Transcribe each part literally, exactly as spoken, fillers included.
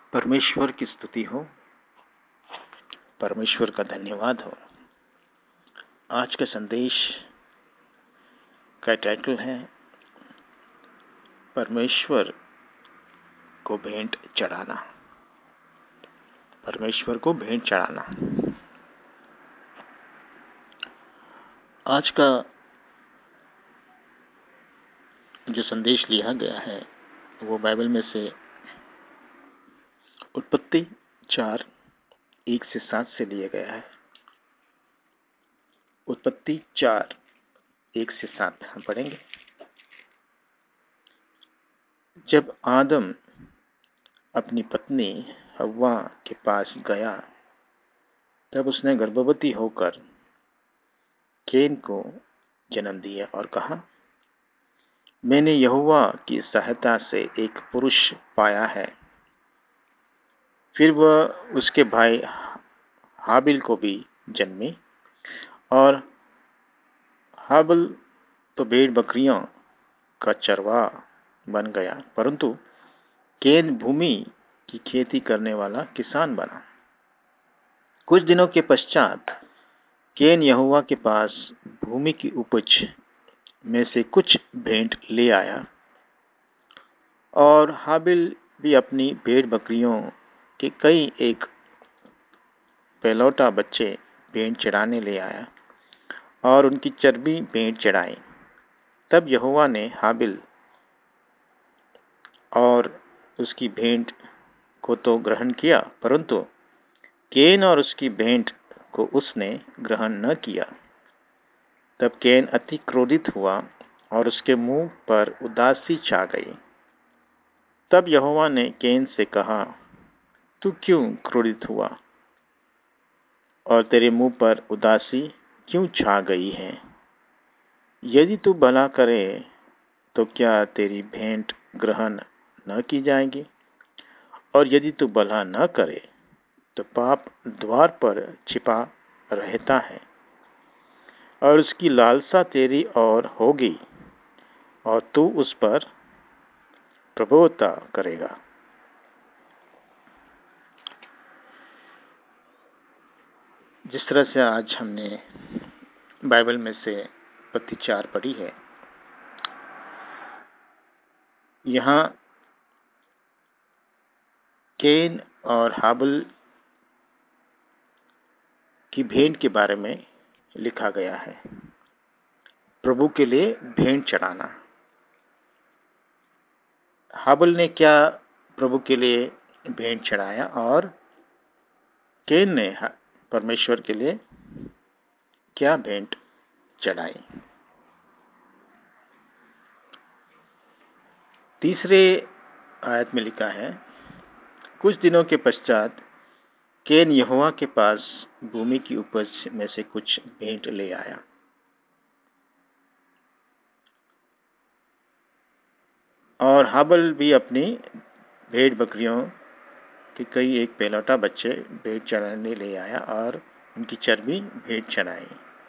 परमेश्वर की स्तुति हो, परमेश्वर का धन्यवाद हो। आज का संदेश का टाइटल है परमेश्वर को भेंट चढ़ाना। परमेश्वर को भेंट चढ़ाना। आज का जो संदेश लिया गया है वो बाइबल में से उत्पत्ति चार एक से सात से लिया गया है। उत्पत्ति चार एक से सात हम पढ़ेंगे। जब आदम अपनी पत्नी हव्वा के पास गया तब उसने गर्भवती होकर कैन को जन्म दिया और कहा, मैंने यहोवा की सहायता से एक पुरुष पाया है। फिर वह उसके भाई हाबिल को भी जन्मी और हाबिल तो भेड़ बकरियों का चरवाहा बन गया, परंतु कैन भूमि की खेती करने वाला किसान बना। कुछ दिनों के पश्चात कैन यहोवा के पास भूमि की उपज में से कुछ भेंट ले आया और हाबिल भी अपनी भेड़ बकरियों के कई एक पहलौठा बच्चे भेंट चढ़ाने ले आया और उनकी चर्बी भेंट चढ़ाई। तब यहोवा ने हाबिल और उसकी भेंट को तो ग्रहण किया, परंतु कैन और उसकी भेंट को उसने ग्रहण न किया। तब कैन अति क्रोधित हुआ और उसके मुंह पर उदासी छा गई। तब यहोवा ने कैन से कहा, तू क्यों क्रोधित हुआ और तेरे मुंह पर उदासी क्यों छा गई है? यदि तू भला करे तो क्या तेरी भेंट ग्रहण न की जाएगी, और यदि तू भला न करे तो पाप द्वार पर छिपा रहता है और उसकी लालसा तेरी ओर होगी और तू उस पर प्रभुता करेगा। जिस तरह से आज हमने बाइबल में से उत्पत्ति चार पढ़ी है, यहाँ कैन और हाबिल की भेंट के बारे में लिखा गया है। प्रभु के लिए भेंट चढ़ाना। हाबिल ने क्या प्रभु के लिए भेंट चढ़ाया और कैन ने परमेश्वर के लिए क्या भेंट चढ़ाई? तीसरे आयत में लिखा है, कुछ दिनों के पश्चात कैन यहोवा के पास भूमि की उपज में से कुछ भेंट ले आया। और हाबिल भी अपनी भेड़ बकरियों के कई एक पहलौठा बच्चे भेंट चढ़ाने ले आया और उनकी चर्बी भेंट चढ़ाई।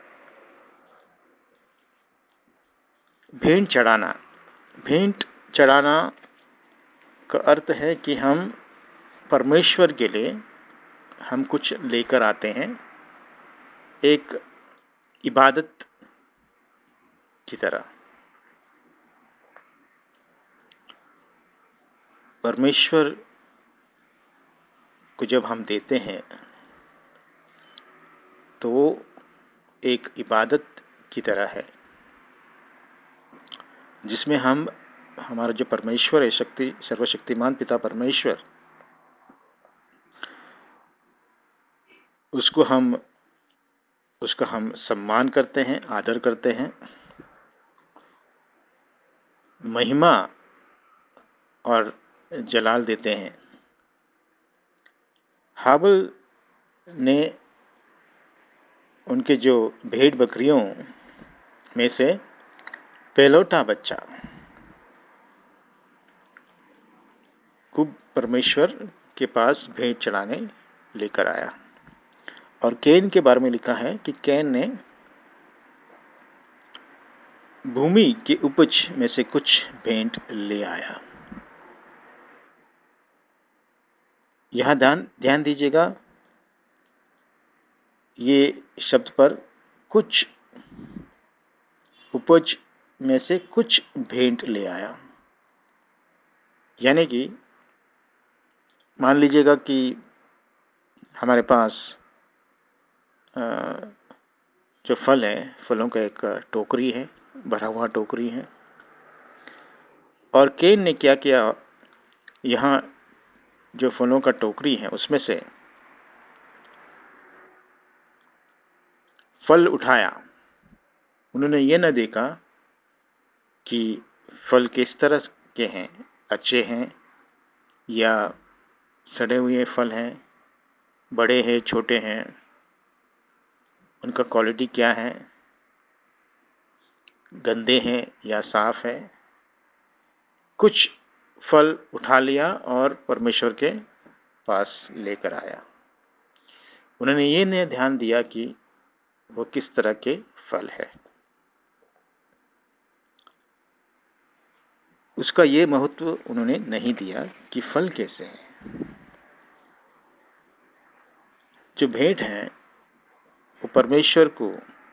भेंट चढ़ाना। भेंट चढ़ाना का अर्थ है कि हम परमेश्वर के लिए हम कुछ लेकर आते हैं, एक इबादत की तरह। परमेश्वर को जब हम देते हैं तो वो एक इबादत की तरह है, जिसमें हम हमारा जो परमेश्वर है, शक्ति सर्वशक्तिमान पिता परमेश्वर, उसको हम उसका हम सम्मान करते हैं, आदर करते हैं, महिमा और जलाल देते हैं। हाबिल ने उनके जो भेड़ बकरियों में से पहलौठा बच्चा को परमेश्वर के पास भेंट चढ़ाने लेकर आया। और कैन के बारे में लिखा है कि कैन ने भूमि की उपज में से कुछ भेंट ले आया। यहाँ ध्यान ध्यान दीजिएगा, ये शब्द पर कुछ उपज में से कुछ भेंट ले आया। यानी कि मान लीजिएगा कि हमारे पास जो फल है, फलों का एक टोकरी है, भरा हुआ टोकरी है, और केन ने क्या किया, यहाँ जो फलों का टोकरी है उसमें से फल उठाया। उन्होंने ये न देखा कि फल किस तरह के हैं, अच्छे हैं या सड़े हुए फल हैं, बड़े हैं, छोटे हैं, उनका क्वालिटी क्या है, गंदे हैं या साफ है। कुछ फल उठा लिया और परमेश्वर के पास लेकर आया। उन्होंने ये नहीं ध्यान दिया कि वो किस तरह के फल है, उसका ये महत्व उन्होंने नहीं दिया कि फल कैसे हैं। जो भेंट है वो परमेश्वर को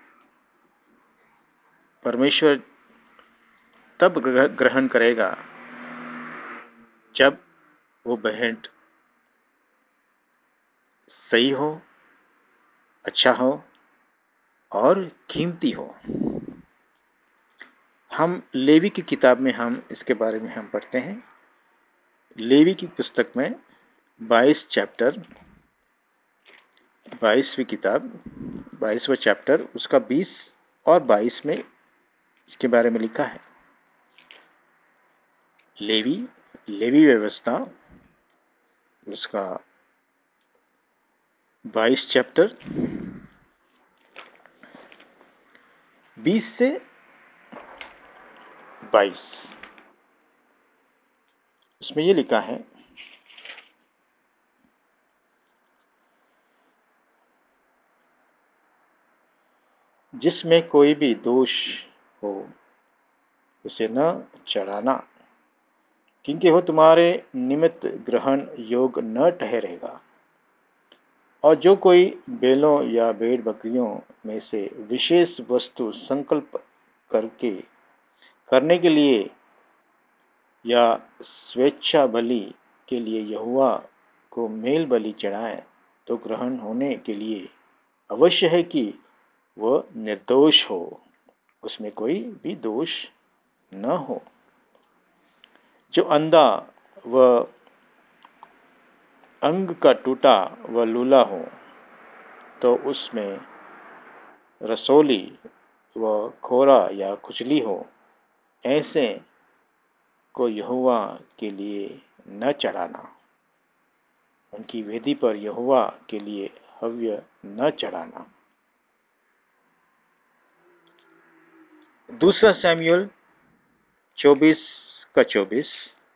परमेश्वर तब ग्रहण करेगा जब वो भेंट सही हो, अच्छा हो और कीमती हो। हम लेवी की किताब में हम इसके बारे में हम पढ़ते हैं। लेवी की पुस्तक में बाईस चैप्टर बाईसवीं किताब बाईसवां चैप्टर, उसका बीस और बाईस में इसके बारे में लिखा है। लेवी लेवी व्यवस्था, उसका बाईस चैप्टर बीस से बाईस, इसमें ये लिखा है, जिसमें कोई भी दोष हो उसे न चढ़ाना, क्योंकि वो तुम्हारे निमित्त ग्रहण योग्य न ठहरेगा। और जो कोई बैलों या भेड़ बकरियों में से विशेष वस्तु संकल्प करके करने के लिए या स्वेच्छा बलि के लिए यहोवा को मेल बलि चढ़ाए, तो ग्रहण होने के लिए अवश्य है कि वह निर्दोष हो, उसमें कोई भी दोष न हो। जो अंधा व अंग का टूटा व लूला हो, तो उसमें रसोली व खोरा या खुजली हो, ऐसे को यहोवा के लिए न चढ़ाना। उनकी वेदी पर यहोवा के लिए हव्य न चढ़ाना। दूसरा सैमुएल चौबीस का चौबीस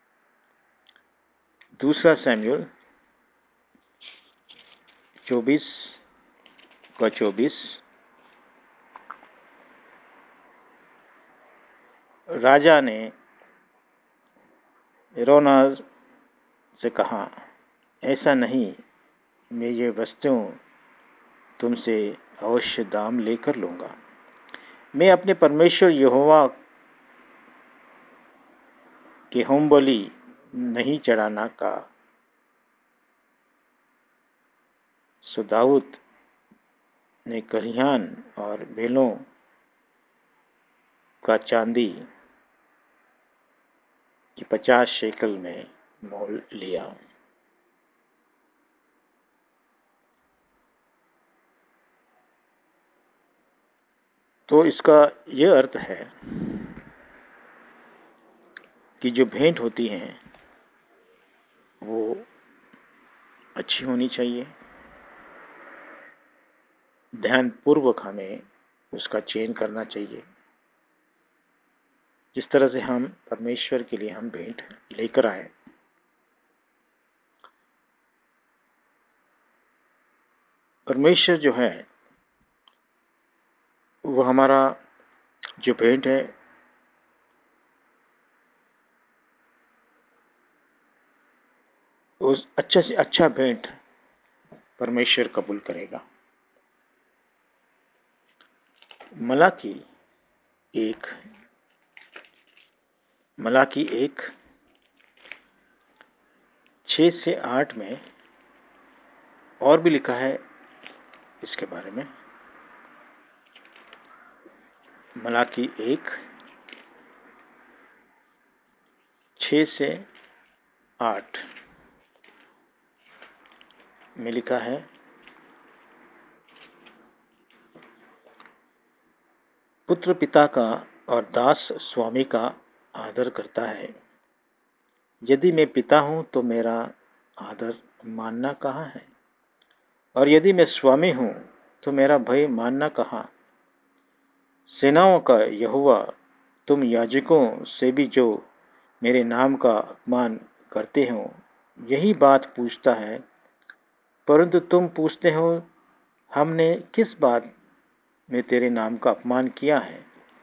दूसरा सैमुएल चौबीस का चौबीस राजा ने अरोना से कहा, ऐसा नहीं, मैं ये वस्तुओं तुमसे अवश्य दाम लेकर लूंगा। मैं अपने परमेश्वर यहोवा के होम बलि नहीं चढ़ाना का। सो दाऊद ने करिहान और बैलों का चांदी की पचास शेकल में मोल लिया। तो इसका यह अर्थ है कि जो भेंट होती हैं वो अच्छी होनी चाहिए। ध्यानपूर्वक हमें उसका चयन करना चाहिए, जिस तरह से हम परमेश्वर के लिए हम भेंट लेकर आए। परमेश्वर जो है वो हमारा जो भेंट है उस अच्छा से अच्छा भेंट परमेश्वर कबूल करेगा। मलाकी एक मलाकी एक छः से आठ में और भी लिखा है इसके बारे में। मलाकी एक छः से आठ में लिखा है, पुत्र पिता का और दास स्वामी का आदर करता है। यदि मैं पिता हूं तो मेरा आदर मानना कहाँ है, और यदि मैं स्वामी हूं तो मेरा भय मानना कहाँ। सेनाओं का यहोवा, तुम याजकों से भी जो मेरे नाम का अपमान करते हो यही बात पूछता है, परंतु तुम पूछते हो हमने किस बात में तेरे नाम का अपमान किया है।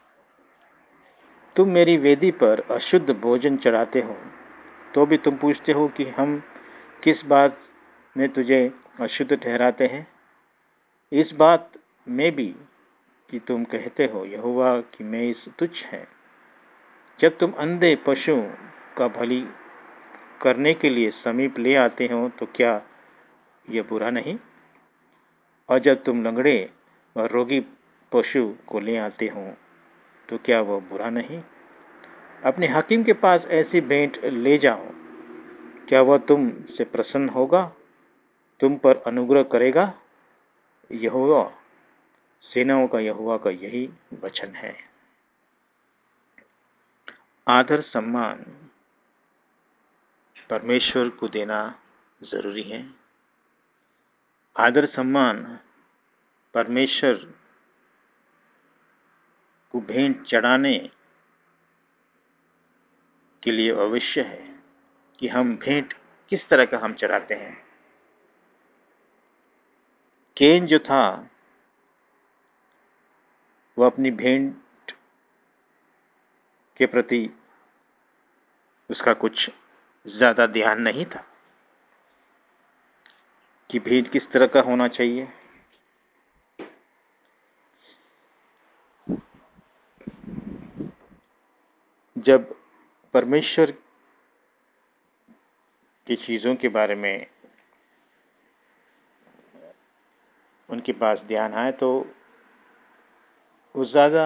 तुम मेरी वेदी पर अशुद्ध भोजन चढ़ाते हो तो भी तुम पूछते हो कि हम किस बात में तुझे अशुद्ध ठहराते हैं। इस बात में भी कि तुम कहते हो यहोवा की मेज तुच्छ है। जब तुम अंधे पशु का भली करने के लिए समीप ले आते हो तो क्या यह बुरा नहीं, और जब तुम लंगड़े और रोगी पशु को ले आते हो तो क्या वह बुरा नहीं। अपने हाकिम के पास ऐसी भेंट ले जाओ, क्या वह तुम से प्रसन्न होगा, तुम पर अनुग्रह करेगा। यहोवा, सेनाओं का यहोवा का यही वचन है। आदर सम्मान परमेश्वर को देना जरूरी है। आदर सम्मान परमेश्वर को भेंट चढ़ाने के लिए अवश्य है कि हम भेंट किस तरह का हम चढ़ाते हैं। केन जो था वह अपनी भेंट के प्रति उसका कुछ ज्यादा ध्यान नहीं था कि भेंट किस तरह का होना चाहिए। जब परमेश्वर की चीजों के बारे में उनके पास ध्यान आए तो वो ज्यादा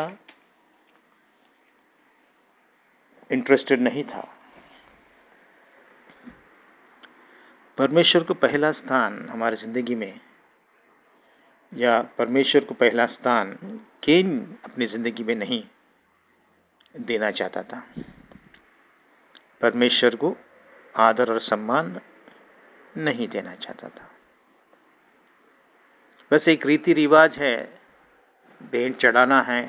इंटरेस्टेड नहीं था। परमेश्वर को पहला स्थान हमारी जिंदगी में, या परमेश्वर को पहला स्थान केन अपनी जिंदगी में नहीं देना चाहता था। परमेश्वर को आदर और सम्मान नहीं देना चाहता था। बस एक रीति रिवाज है, भेंट चढ़ाना है,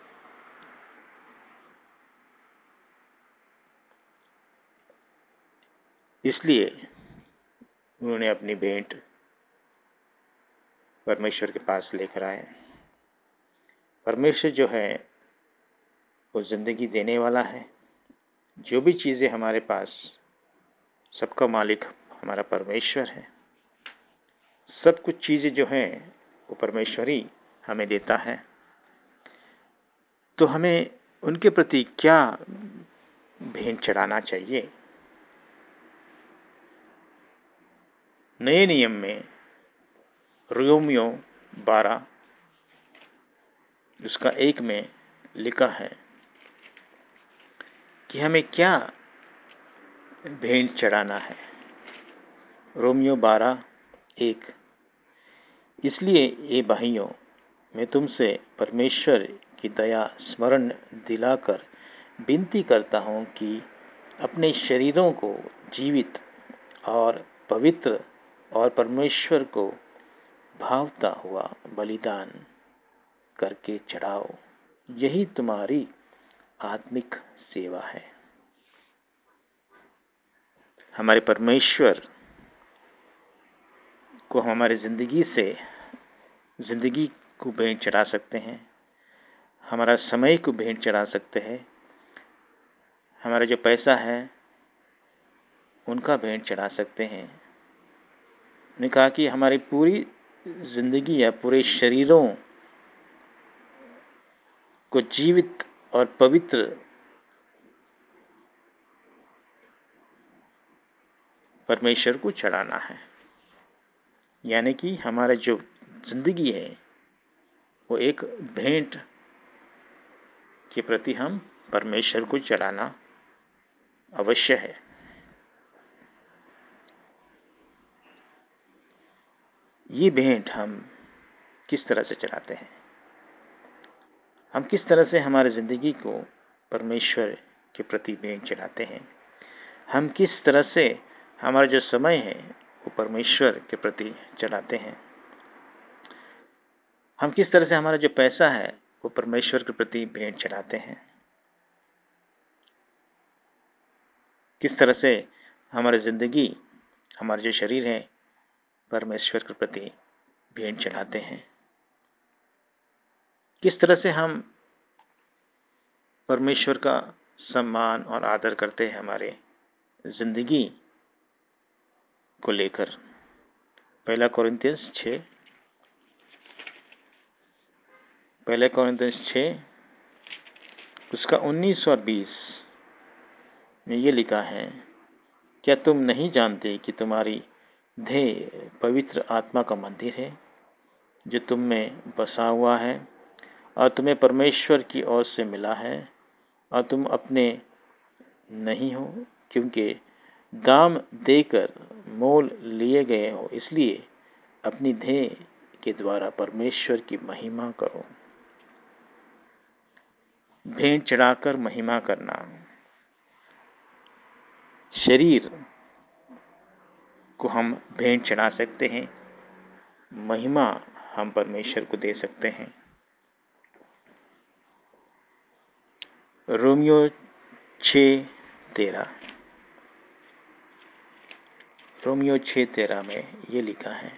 इसलिए उन्होंने अपनी भेंट परमेश्वर के पास लेकर आए। परमेश्वर जो है वो जिंदगी देने वाला है। जो भी चीजें हमारे पास, सबका मालिक हमारा परमेश्वर है। सब कुछ चीजें जो हैं वो परमेश्वर ही हमें देता है। तो हमें उनके प्रति क्या भेंट चढ़ाना चाहिए। नए नियम में रोमियो बारह उसका एक में लिखा है कि हमें क्या भेंट चढ़ाना है। रोमियो बारह एक, इसलिए ये भाइयों, मैं तुमसे परमेश्वर की दया स्मरण दिलाकर विनती करता हूँ कि अपने शरीरों को जीवित और पवित्र और परमेश्वर को भावता हुआ बलिदान करके चढ़ाओ, यही तुम्हारी आत्मिक सेवा है। हमारे परमेश्वर को हमारी जिंदगी से जिंदगी को भेंट चढ़ा सकते हैं, हमारा समय को भेंट चढ़ा सकते हैं, हमारा जो पैसा है उनका भेंट चढ़ा सकते हैं। उन्होंने कहा कि हमारी पूरी जिंदगी या पूरे शरीरों को जीवित और पवित्र परमेश्वर को चढ़ाना है। यानी कि हमारा जो जिंदगी है वो एक भेंट के प्रति हम परमेश्वर को चढ़ाना अवश्य है। ये भेंट हम किस तरह से चढ़ाते हैं? हम किस तरह से हमारी जिंदगी को परमेश्वर के प्रति भेंट चढ़ाते हैं? हम किस तरह से हमारा जो समय है वो परमेश्वर के प्रति चढ़ाते हैं? हम किस तरह से हमारा जो पैसा है वो परमेश्वर के प्रति भेंट चढ़ाते हैं? किस तरह से हमारी जिंदगी, हमारा जो शरीर है, परमेश्वर के प्रति भेंट चढ़ाते हैं? किस तरह से हम परमेश्वर का सम्मान और आदर करते हैं हमारे जिंदगी को लेकर? पहला कोरिन्थियंस छः पहले कोरिन्थियंस छः उसका उन्नीस और बीस में ये लिखा है, क्या तुम नहीं जानते कि तुम्हारी देह पवित्र आत्मा का मंदिर है जो तुम में बसा हुआ है और तुम्हें परमेश्वर की ओर से मिला है और तुम अपने नहीं हो, क्योंकि दाम देकर मोल लिए गए हो। इसलिए अपनी देह के द्वारा परमेश्वर की महिमा करो। भेंट चढ़ाकर महिमा करना। शरीर को हम भेंट चढ़ा सकते हैं, महिमा हम परमेश्वर को दे सकते हैं। रोमियो छः तेरह रोमियो छः तेरह में ये लिखा है,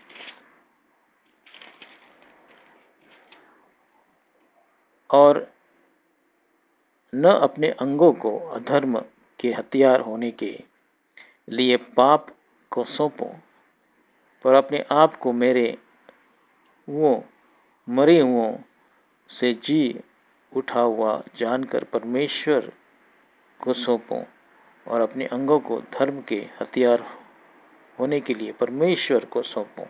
और न अपने अंगों को अधर्म के हथियार होने के लिए पाप को सौंपो, पर अपने आप को मेरे वो मरे हुओं से जी उठा हुआ जानकर परमेश्वर को सौंपो, और अपने अंगों को धर्म के हथियार होने के लिए परमेश्वर को सौंपो।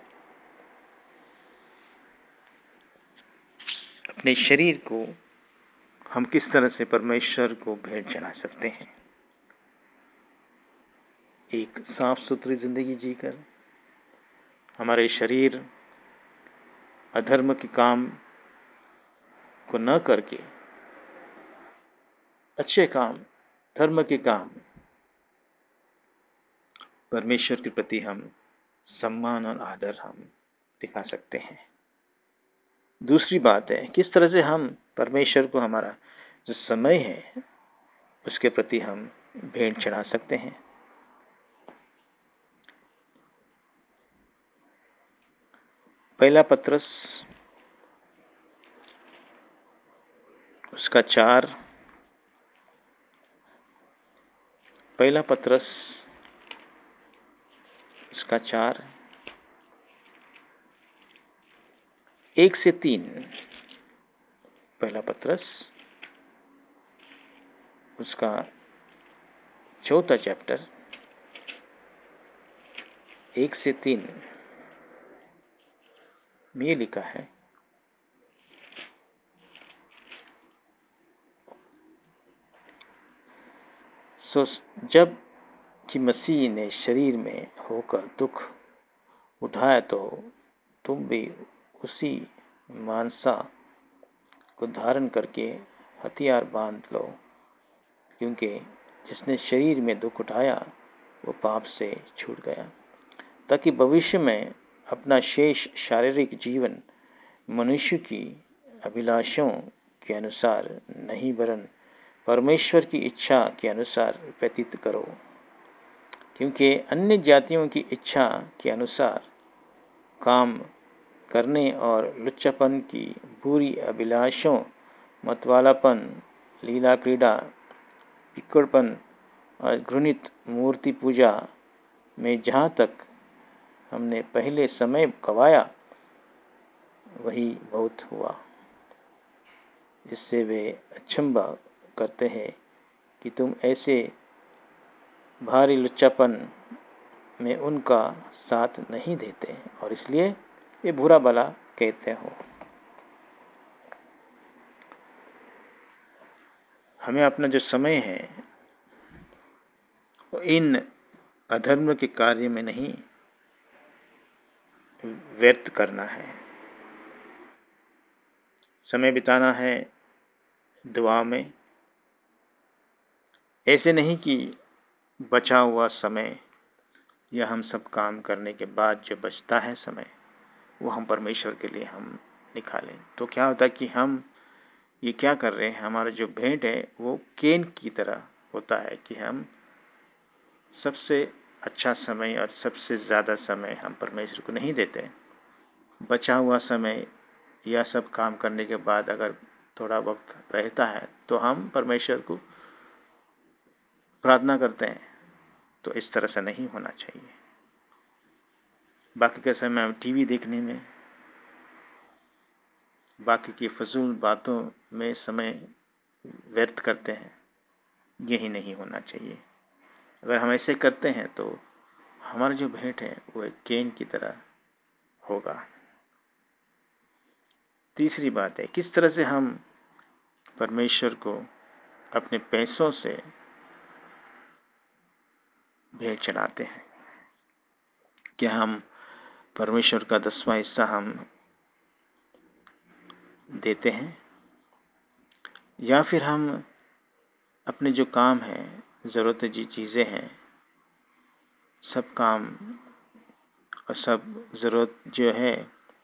अपने शरीर को हम किस तरह से परमेश्वर को भेंट चढ़ा सकते हैं? एक साफ सुथरी जिंदगी जीकर, हमारे शरीर अधर्म के काम को न करके अच्छे काम, धर्म के काम, परमेश्वर के प्रति हम सम्मान और आदर हम दिखा सकते हैं। दूसरी बात है, किस तरह से हम परमेश्वर को हमारा जो समय है उसके प्रति हम भेंट चढ़ा सकते हैं। पहला पत्रस उसका चार पहला पत्रस उसका चार एक से तीन पहला पत्रस उसका चौथा चैप्टर एक से तीन में ये लिखा है, सो जब कि मसीह ने शरीर में होकर दुख उठाया तो तुम भी उसी मानसा को धारण करके हथियार बांध लो, क्योंकि जिसने शरीर में दुख उठाया वो पाप से छूट गया, ताकि भविष्य में अपना शेष शारीरिक जीवन मनुष्य की अभिलाषों के अनुसार नहीं वरन परमेश्वर की इच्छा के अनुसार व्यतीत करो, क्योंकि अन्य जातियों की इच्छा के अनुसार काम करने और लुच्चापन की बुरी अभिलाषों, मतवालापन, लीला क्रीड़ा, पिक्कड़पन और घृणित मूर्ति पूजा में जहाँ तक हमने पहले समय गवाया वही बहुत हुआ। जिससे वे अचंभा करते हैं कि तुम ऐसे भारी लुच्चापन में उनका साथ नहीं देते और इसलिए वे बुरा भला कहते हो। हमें अपना जो समय है वो इन अधर्म के कार्य में नहीं व्यर्थ करना है। समय बिताना है दुआ में। ऐसे नहीं कि बचा हुआ समय या हम सब काम करने के बाद जो बचता है समय वो हम परमेश्वर के लिए हम निकालें। तो क्या होता है कि हम ये क्या कर रहे हैं, हमारा जो भेंट है वो केन की तरह होता है कि हम सबसे अच्छा समय और सबसे ज़्यादा समय हम परमेश्वर को नहीं देते। बचा हुआ समय या सब काम करने के बाद अगर थोड़ा वक्त रहता है तो हम परमेश्वर को प्रार्थना करते हैं। तो इस तरह से नहीं होना चाहिए। बाकी का समय हम टीवी देखने में, बाकी की फजूल बातों में समय व्यर्थ करते हैं। यही नहीं होना चाहिए। अगर हम ऐसे करते हैं तो हमारा जो भेंट है वो एक केन की तरह होगा। तीसरी बात है, किस तरह से हम परमेश्वर को अपने पैसों से भेंट चढ़ाते हैं। क्या हम परमेश्वर का दसवां हिस्सा हम देते हैं या फिर हम अपने जो काम है, ज़रूरत जी चीज़ें हैं, सब काम और सब ज़रूरत जो है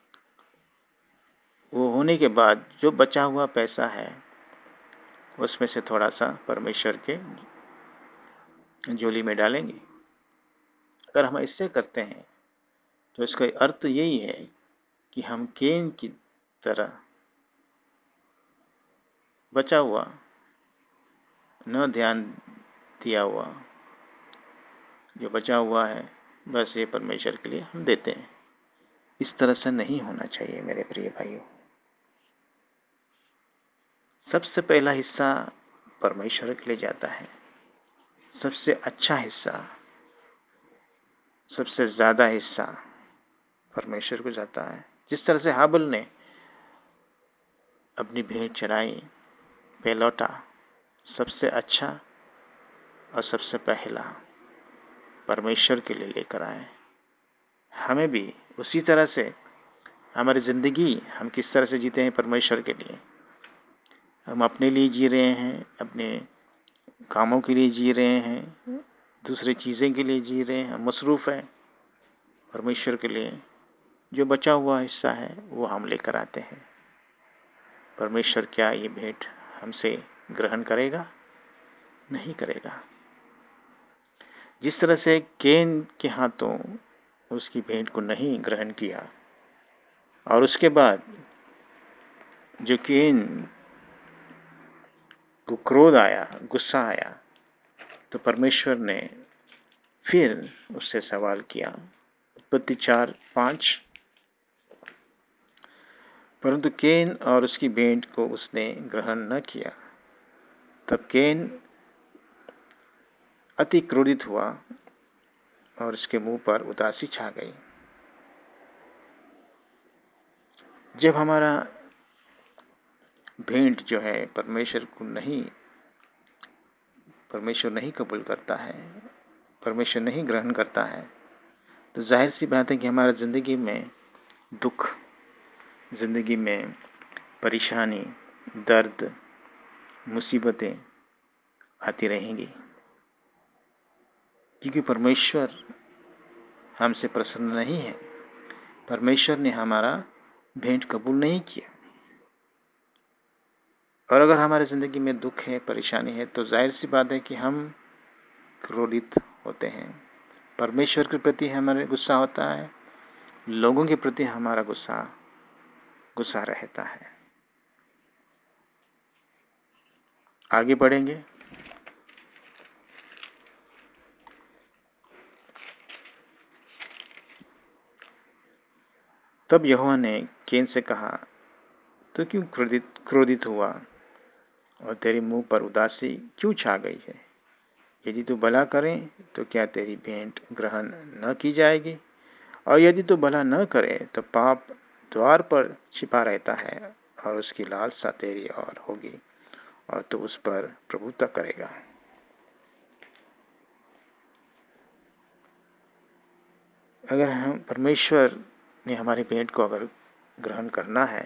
वो होने के बाद जो बचा हुआ पैसा है उसमें से थोड़ा सा परमेश्वर के झोली में डालेंगे। अगर हम ऐसे करते हैं तो इसका अर्थ यही है कि हम केन की तरह बचा हुआ, न ध्यान दिया हुआ जो बचा हुआ है बस ये परमेश्वर के लिए हम देते हैं। इस तरह से नहीं होना चाहिए मेरे प्रिय भाइयों। सबसे पहला हिस्सा परमेश्वर के लिए जाता है। सबसे अच्छा हिस्सा, सबसे ज्यादा हिस्सा परमेश्वर को जाता है। जिस तरह से हाबिल ने अपनी भेंट चढ़ाई, पहलौटा सबसे अच्छा और सबसे पहला परमेश्वर के लिए लेकर आए। हमें भी उसी तरह से हमारी जिंदगी हम किस तरह से जीते हैं परमेश्वर के लिए। हम अपने लिए जी रहे हैं, अपने कामों के लिए जी रहे हैं, दूसरी चीज़ें के लिए जी रहे हैं, हम मसरूफ़ हैं। परमेश्वर के लिए जो बचा हुआ हिस्सा है वो हम लेकर आते हैं। परमेश्वर क्या ये भेंट हमसे ग्रहण करेगा? नहीं करेगा। जिस तरह से केन के हाथों उसकी भेंट को नहीं ग्रहण किया और उसके बाद जो केन को क्रोध आया, गुस्सा आया, तो परमेश्वर ने फिर उससे सवाल किया। उत्पत्ति चार पांच, परंतु केन और उसकी भेंट को उसने ग्रहण न किया। तब केन अति क्रोधित हुआ और उसके मुंह पर उदासी छा गई। जब हमारा भेंट जो है परमेश्वर को नहीं परमेश्वर नहीं कबूल करता है, परमेश्वर नहीं ग्रहण करता है, तो जाहिर सी बात है कि हमारा जिंदगी में दुख, जिंदगी में परेशानी, दर्द, मुसीबतें आती रहेंगी। क्योंकि परमेश्वर हमसे प्रसन्न नहीं है। परमेश्वर ने हमारा भेंट कबूल नहीं किया। और अगर हमारी जिंदगी में दुख है, परेशानी है, तो जाहिर सी बात है कि हम क्रोधित होते हैं। परमेश्वर के प्रति हमारे गुस्सा होता है, लोगों के प्रति हमारा गुस्सा गुस्सा रहता है। आगे बढ़ेंगे। तब यहोवा ने कैन से कहा, तो क्यों क्रोधित क्रोधित हुआ और तेरे मुंह पर उदासी क्यों छा गई है? यदि तू भला करे तो क्या तेरी भेंट ग्रहण न की जाएगी? और यदि तू भला न करे तो पाप द्वार पर छिपा रहता है और उसकी लालसा तेरी ओर होगी और तू उस पर प्रभुत्व करेगा। अगर हम परमेश्वर ने हमारी भेंट को अगर ग्रहण करना है,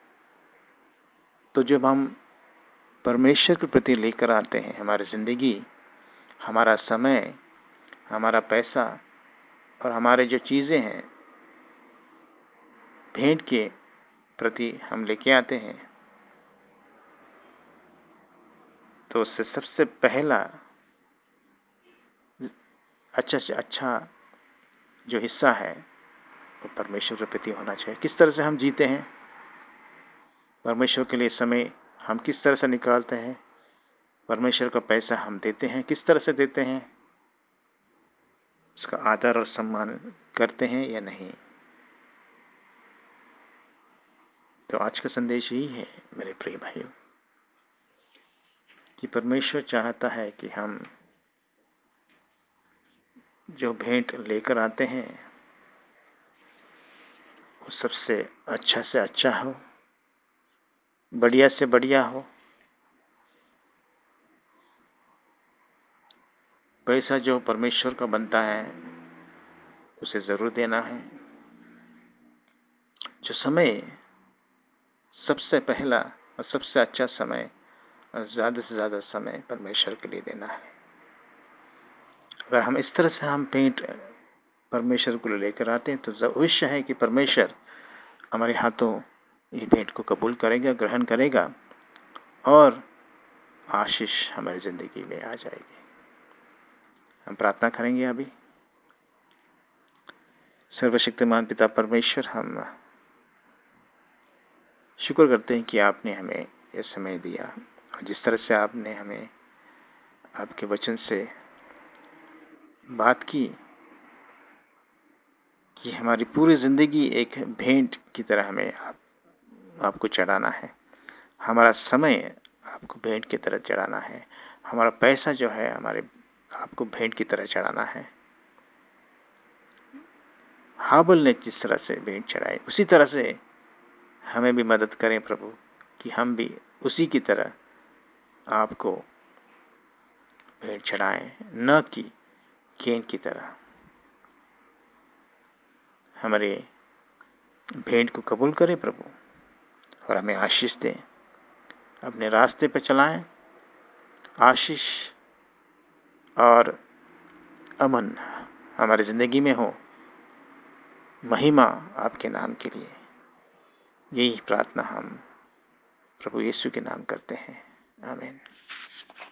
तो जब हम परमेश्वर के प्रति लेकर आते हैं हमारी जिंदगी, हमारा समय, हमारा पैसा और हमारे जो चीजें हैं, भेंट के प्रति हम लेके आते हैं, तो उससे सबसे पहला अच्छा से अच्छा जो हिस्सा है वो परमेश्वर के प्रति होना चाहिए। किस तरह से हम जीते हैं, परमेश्वर के लिए समय हम किस तरह से निकालते हैं, परमेश्वर का पैसा हम देते हैं किस तरह से देते हैं, उसका आदर और सम्मान करते हैं या नहीं। तो आज का संदेश यही है मेरे प्रिय भाइयों, कि परमेश्वर चाहता है कि हम जो भेंट लेकर आते हैं वो सबसे अच्छा से अच्छा हो, बढ़िया से बढ़िया हो। पैसा जो परमेश्वर का बनता है उसे जरूर देना है। जो समय सबसे पहला और सबसे अच्छा समय और ज्यादा से ज्यादा समय परमेश्वर के लिए देना है। अगर हम इस तरह से हम भेंट परमेश्वर को लेकर आते हैं तो अवश्य है कि परमेश्वर हमारे हाथों ये भेंट को कबूल करेगा, ग्रहण करेगा और आशीष हमारी जिंदगी में आ जाएगी। हम प्रार्थना करेंगे अभी। सर्वशक्तिमान पिता परमेश्वर, हम शुक्र करते हैं कि आपने हमें यह समय दिया और जिस तरह से आपने हमें आपके वचन से बात की कि हमारी पूरी जिंदगी एक भेंट की तरह हमें आप, आपको चढ़ाना है। हमारा समय आपको भेंट की तरह चढ़ाना है। हमारा पैसा जो है हमारे आपको भेंट की तरह चढ़ाना है। हाबल ने जिस तरह से भेंट चढ़ाई उसी तरह से हमें भी मदद करें प्रभु, कि हम भी उसी की तरह आपको भेंट चढ़ाएं, न कि कैन की तरह। हमारे भेंट को कबूल करें प्रभु और हमें आशीष दें, अपने रास्ते पर चलाएं। आशीष और अमन हमारी जिंदगी में हो। महिमा आपके नाम के लिए। यही प्रार्थना हम प्रभु यीशु के नाम करते हैं। आमीन।